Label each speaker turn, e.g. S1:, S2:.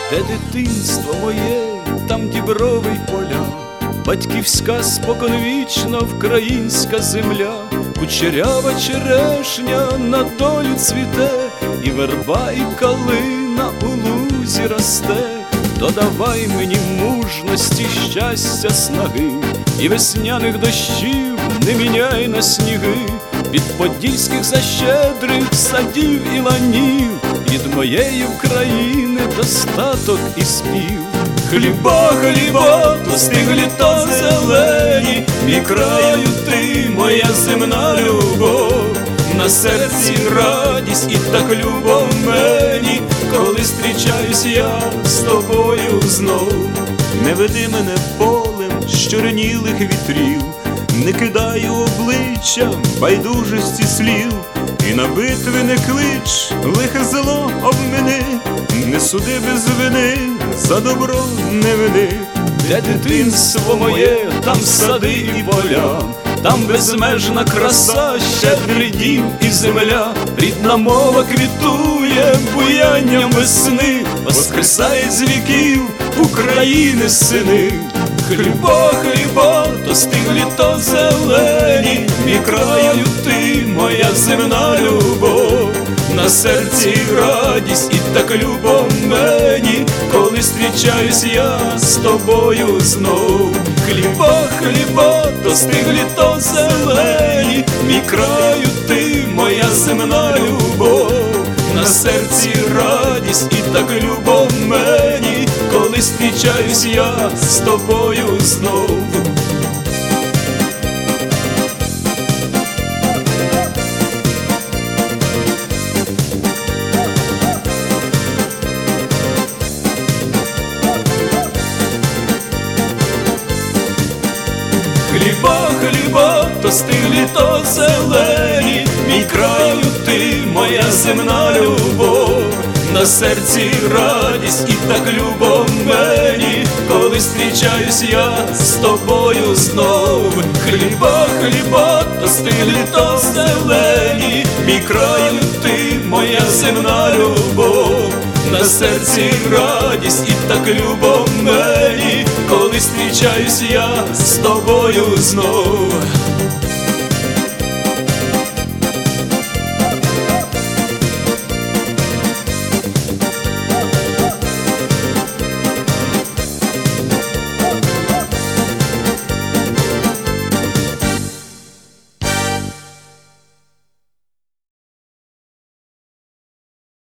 S1: Де дитинство моє, там дібровий поля, батьківська споконвічна вкраїнська земля, кучерява черешня на долю цвіте, і верба, і калина у лузі росте. Додавай мені мужності, щастя, снаги, і весняних дощів не міняй на сніги, від подільських защедрих садів і ланів, від моєї України достаток і спів. Хліба, хліба, то стиглі, то зелені, мій краю ти, моя земна любов. На серці радість і так любов мені, коли зустрічаюсь я з тобою знов.
S2: Не веди мене полем щоренілих вітрів, не кидай у обличчя байдужості слів, і на битви не клич, лихе зло обмини, не суди без вини, за добро не вини.
S1: Де дитинство моє, там сади і поля, там безмежна краса, щедрий дім і земля, рідна мова квітує буянням весни, воскресає з віків України сини. Хліба, хліба, то стиглі, то зелені, мій краю ти, моя земна любов. На серці радість і так любов мені, коли зустрічаюсь я з тобою знов. Хліба, хліба, то стиглі, то зелені, мій краю ти, моя земна любов. На серці радість і так любов мені, коли зустрічаюсь я з тобою знов. Хліба, хліба, то стиглі, то зелені, мій краю ти, моя земна любов. На серці радість і так любов мені, коли зустрічаюсь я з тобою знов. Хліба, хліба, то стиглі, то зелені, мій краю ти, моя земна любов. На серці радість і так любов мені, коли зустрічаюсь я з тобою знов.